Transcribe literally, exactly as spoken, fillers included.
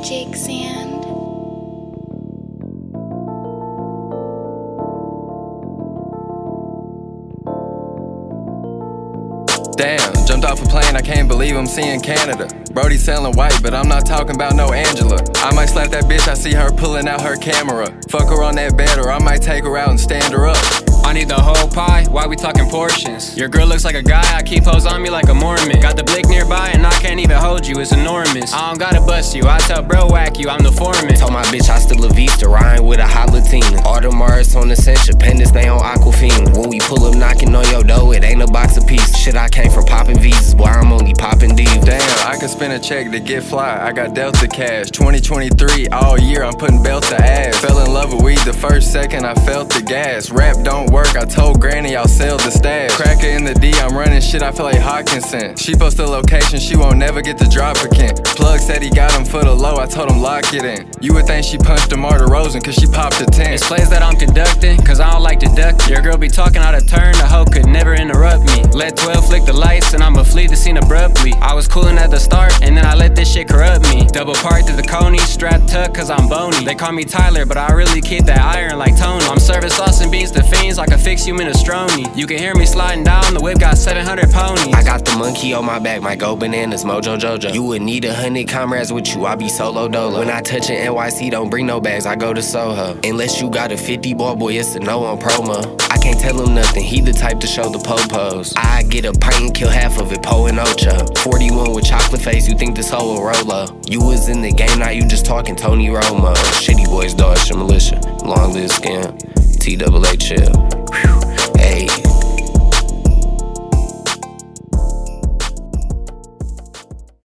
Jake Sand. Damn, jumped off a plane, I can't believe I'm seeing Canada. Brody selling white, but I'm not talking about no Angela. I might slap that bitch, I see her pulling out her camera. Fuck her on that bed, or I might take her out and stand her up. I need the whole pie, why we talking portions? Your girl looks like a guy, I keep hoes on me like a Mormon. Got the blick nearby and I can't even hold you, it's enormous. I don't gotta bust you, I tell bro whack you, I'm the foreman. Told my bitch I still a vista, riding with a hot Latina. Audemars on Essentia, Pendants they on Aquafina. When we pull up knocking on your door, it ain't a box of pieces. Shit, I came from popping visas, boy, I'm only popping divas. Damn, I could spend a check to get fly, I got Delta cash. Twenty twenty-three, all year I'm putting belt to ass. Fell in love with weed the first second I felt the gas. Rap don't work, I told Granny I'll sell the stash. Cracker in the D, I'm running shit, I feel like Hawkinson. She post the location, she won't never get the drop again. Plug said he got him for the low, I told him lock it in. You would think she punched DeMar DeRozan cause she popped a ten. It's plays that I'm conducting, cause I don't like to duck. Your girl be talking out of turn, the hoe could never interrupt me. Let twelve flick the lights and I'ma flee the scene abruptly. I was coolin' at the start and then I let this shit corrupt me. Double parked to the Coney, strapped tuck cause I'm bony. They call me Tyler, but I really keep that iron like Tony. I'm serving sauce and beans to fiends like I fix you minestrone. You can hear me sliding down, the whip got seven hundred ponies. I got the monkey on my back, might go bananas, Mojo Jojo. You would need a hundred comrades with you, I be solo dolo. When I touch an N Y C, don't bring no bags, I go to Soho. Unless you got a fifty ball, boy, it's a no on promo. I can't tell him nothing, he the type to show the po-pos. I get a pint and kill half of it, Po and Ocho. forty-one with chocolate face, you think this hoe a Rolo. You was in the game, now you just talking Tony Romo. Shitty boys, dodge, militia, long live scam, T double A chill. Hey.